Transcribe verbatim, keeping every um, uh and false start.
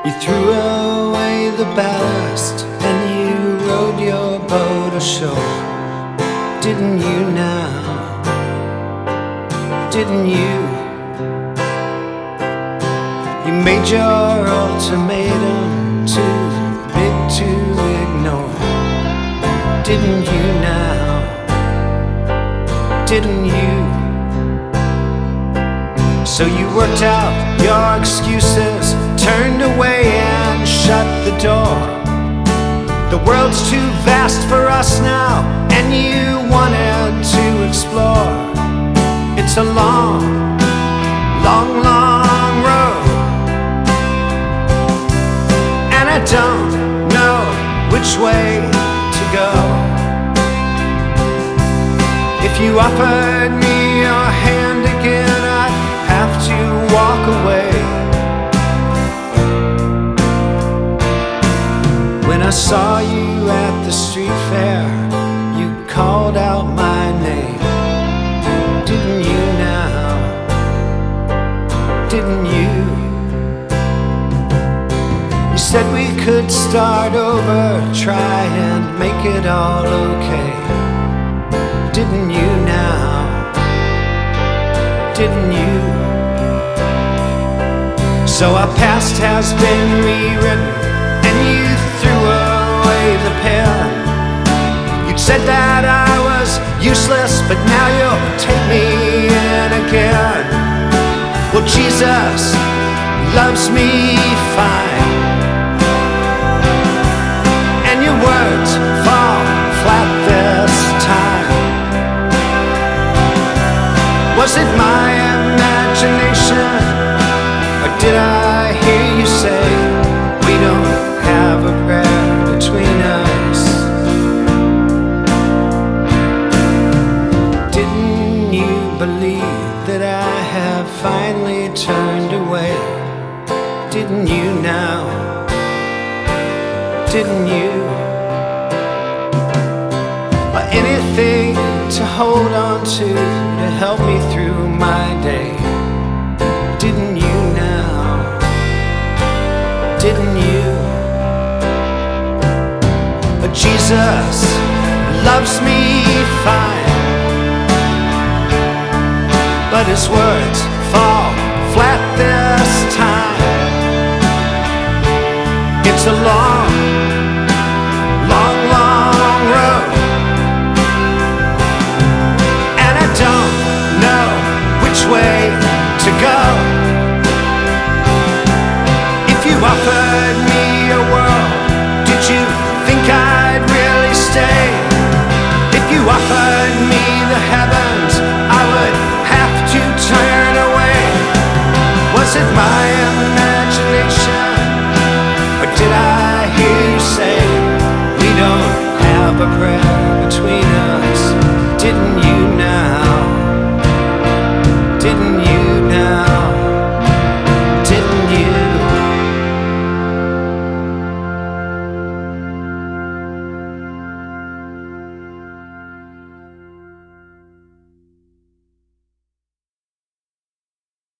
You threw away the ballast and you rowed your boat ashore. Didn't you now? Didn't you? You made your ultimatum too big to ignore. Didn't you now? Didn't you? So you worked out your excuses, turned away and shut the door. The world's too vast for us now, and you wanted to explore. It's a long, long, long road, and I don't know which way to go. If you offered me your hand again, I'd have to walk away. When I saw you at the street fair, you called out my name. Didn't you now? Didn't you? You said we could start over, try and make it all okay. Didn't you now? Didn't you? So our past has been rewritten, and you threw away the pen. You'd said that I was useless, but now you'll take me in again. Well, Jesus loves me fine, and your words fall flat this time. Was it my imagination, or did I hear you say we don't have a prayer between us? Didn't you believe that I have finally turned away? Didn't you now? Didn't you? Or anything to hold on to to help me through my day? Didn't you now? Didn't you? But Jesus loves me fine, but his words fall flat this time. It's a long, long, long road, and I don't know which way to go. If you offered me a world, did you think I'd really stay? If you offered me the heavens, I would have to turn away. Was it my imagination, or did I hear you say we don't have a prayer